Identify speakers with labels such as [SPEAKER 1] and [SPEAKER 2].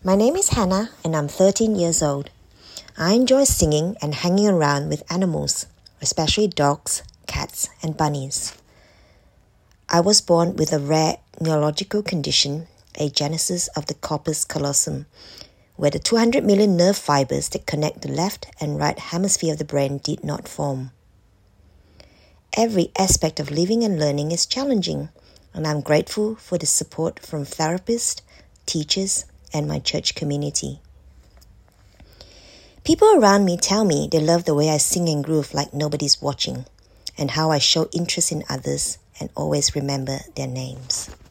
[SPEAKER 1] My name is Hannah and I'm 13 years old. I enjoy singing and hanging around with animals, especially dogs, cats and bunnies. I was born with a rare neurological condition, agenesis of the corpus callosum, where the 200 million nerve fibers that connect the left and right hemisphere of the brain did not form. Every aspect of living and learning is challenging, and I'm grateful for the support from therapists, teachers, and my church community. People around me tell me they love the way I sing and groove like nobody's watching, and how I show interest in others and always remember their names.